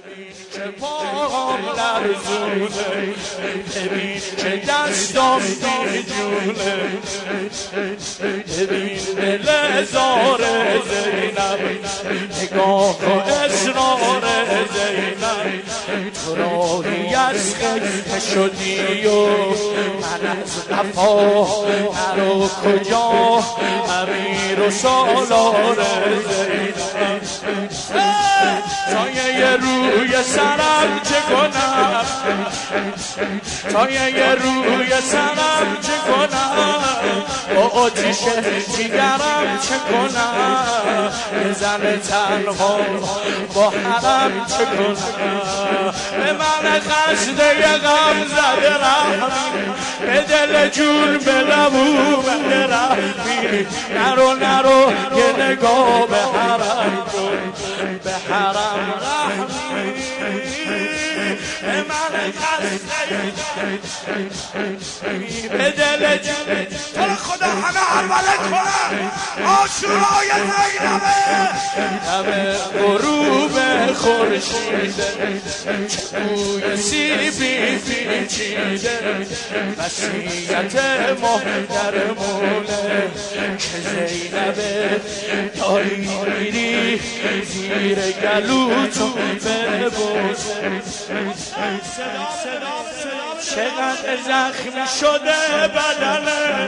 که پاهم لرزونه، ببین که دستم دیجونه، ببین دل زار زینب، نگاه و اصرار زینب. تو راهی از خیلی شدی و من از قفا نرو کجا، امیر و سالار زینب. سایه روی سرم چه کنم، سایه روی سرم چه کنم، با آتیش جگرم چه کنم، یه زن تنها با حرم چه کنم. به من قصد یه غم زده رحمی، به دل جون به لبو بده رحمی. نرو یه نگاه به حرم کن، به حرم رحمی. به من قصد به دل جون تو رو خدا همه حرمله کنم. آشورای زینبه همه غروب خورشیده، بوی سیبی پیچیده، وصیت محترمونه که زینبه داری میری زیر گلو تو ببوسه. چقدر زخمی شده بدنه،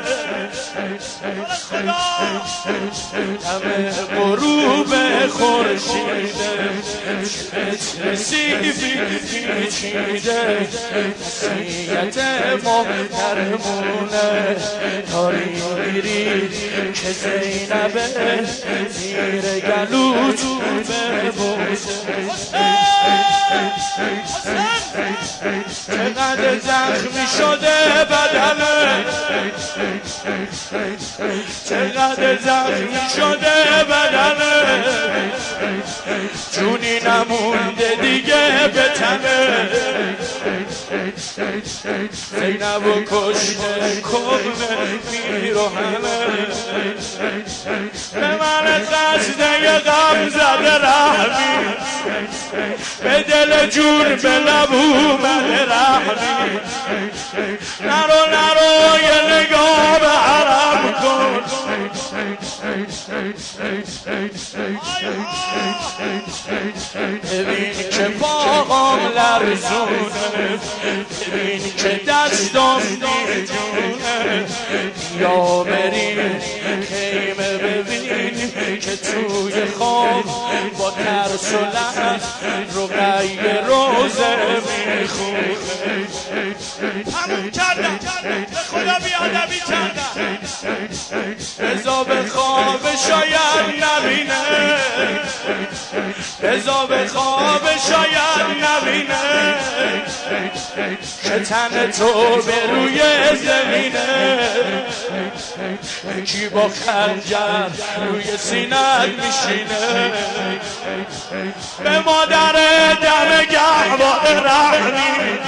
همه غروب خورشیده، چه سیبی پیچیده، وصیت محترمونه داری میری که زینبه زیر گلو تو ببوسه. چقدر زخمی شده بدنه، چقدر زخمی شده بدنه، جونی نمونده دیگه به تنه. زینب و کشته کنه میرو همه، به من قصد یه غم زده رحمی، به دل جون به لبو بده رحمی. نرو یه نگاه به حرم کن، ببین که پاهم لرزونه، ببین که دستم دیجونه. یا بریم خیمه ببین که توی خواب با ترس و لحن رقیه روزه میخونه. همون کردم به خدا بیادبی کردم، رضا به خواب شاید نبینه، رضا به خواب شاید نبینه، که تن تو به روی زمینه. کی با خنجر روی سینت میشینه، به مادر دم گهواره رحمی،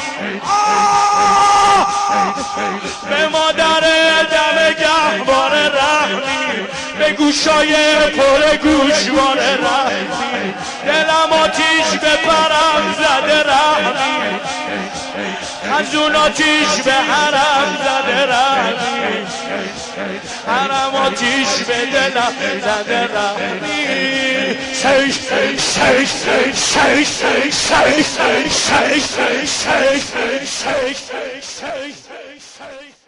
به مادر دم گهواره رحمی، به گوشای پر گوشواره رحمی. دلم آتیش به پرم زده رحمی، از اون آتیش به حرم زده رحمی، حرم آتیش به دلم زده رحمی. شیش شیش شیش شیش شیش شیش شیش شیش شیش شیش شیش شیش شیش.